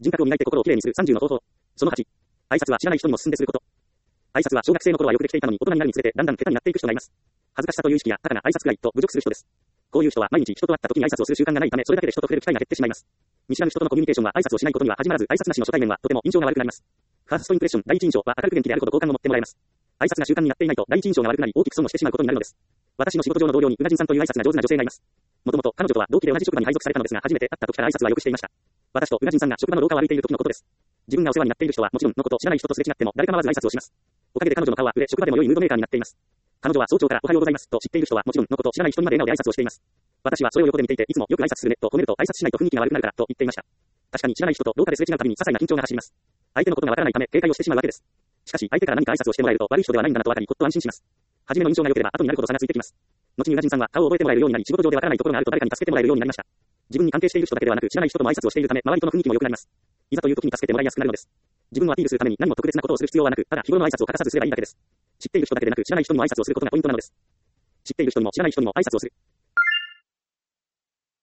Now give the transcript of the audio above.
人格を磨いて心をきれいにする30の方法。その8。挨拶は知らない人にも進んですること。挨拶は小学生の頃はよくできていたのに大人になるにつれてだんだん下手になっていく人がいます。恥ずかしさという意識や高な挨拶がいと侮辱する人です。こういう人は毎日人と会った時に挨拶をする習慣がないためそれだけで人と触れる機会が減ってしまいます。見知らぬ人とのコミュニケーションは挨拶をしないことには始まらず挨拶なしの初対面はとても印象が悪くなります。ファーストインプレッション第一印象は明るく元気であること好感を持ってもらえます。挨拶が習慣になっていないと第一印象が悪くなり大きく損をしてしまうことになるのです。私の仕事上の同僚にうなじんさんという挨拶が上手な女性がいます。もともと彼女とは同期で同じ職場に配属されたのですが初めて会った時から挨拶はよくしていました。私とうなじんさんが職場の廊下を歩いている時のことです。自分がお世話になっている人はもちろんのこと知らない人とすれ違っても誰かまわず挨拶をします。おかげで彼女の顔は売れ職場でも良いムードメーカーになっています。彼女は早朝からおはようございますと知っている人はもちろんのこと知らない人にまで笑顔で挨拶をしています。私はそれを横で見ていていつもよく挨拶するねと褒めると挨拶しないと雰囲気が悪くなるからと言っていました。確かに知らない人と廊下ですれ違うたびに些細な緊張が走ります。相手のことがわからないため警戒をしてしまうわけです。しかし相手から何か挨拶をしてもらえると悪い人ではないんだなと分かりほっと安心します。初めの印象が良ければ後になるほど差がついてきます。後にうなじんさんは顔を覚えてもらえるようになり仕事上でわからないところがあると誰かに助けてもらえるようになりました。自分に関係している人だけではなく知らない人とも挨拶をしているため周りとの雰囲気も良くなります。いざという時に助けてもらいやすくなるのです。自分をアピールするために何も特別なことをする必要はなくただ日頃の挨拶を欠かさずすればいいだけです。知っている人だけでなく知らない人にも挨拶をすることがポイントなのです。知っている人にも知らない人にも挨拶をする。